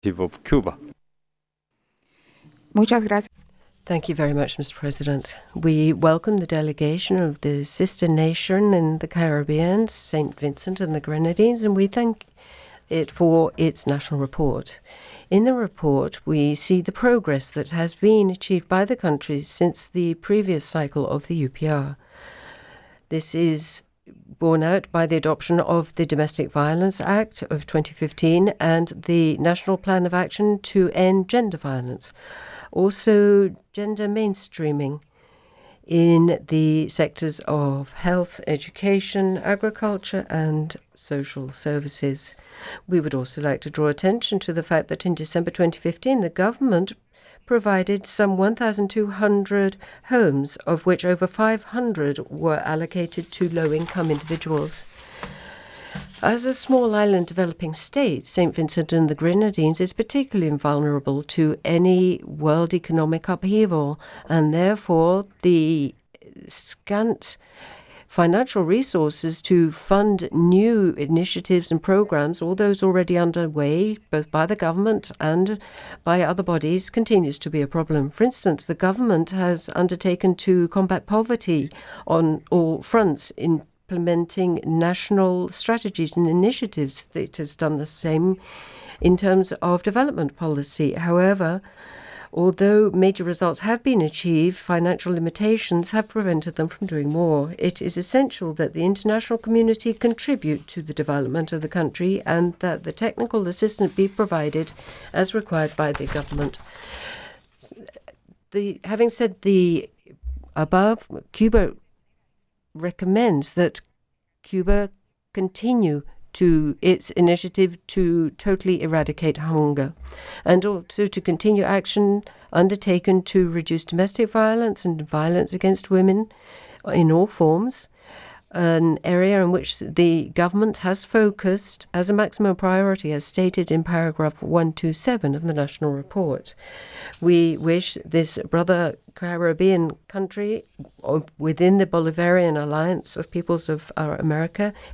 of Cuba. Muchas gracias. Thank you very much, Mr. President. We welcome the delegation of the sister nation in the Caribbean, St. Vincent and the Grenadines, and we thank it for its national report. In the report, we see the progress that has been achieved by the country since the previous cycle of the UPR. This is borne out by the adoption of the Domestic Violence Act of 2015 and the National Plan of Action to End Gender Violence. Also, gender mainstreaming in the sectors of health, education, agriculture and social services. We would also like to draw attention to the fact that in December 2015, the government provided some 1,200 homes, of which over 500 were allocated to low-income individuals. As a small island developing state, St. Vincent and the Grenadines is particularly vulnerable to any world economic upheaval, and therefore the scant financial resources to fund new initiatives and programs, all those already underway, both by the government and by other bodies, continues to be a problem. For instance, the government has undertaken to combat poverty on all fronts, implementing national strategies and initiatives. It has done the same in terms of development policy. However, although major results have been achieved, financial limitations have prevented them from doing more. It is essential that the international community contribute to the development of the country and that the technical assistance be provided as required by the government. Having said the above, Cuba recommends that Cuba continue to its initiative to totally eradicate hunger, and also to continue action undertaken to reduce domestic violence and violence against women in all forms, an area in which the government has focused as a maximum priority, as stated in paragraph 127 of the national report. We wish this brother Caribbean country within the Bolivarian Alliance of Peoples of America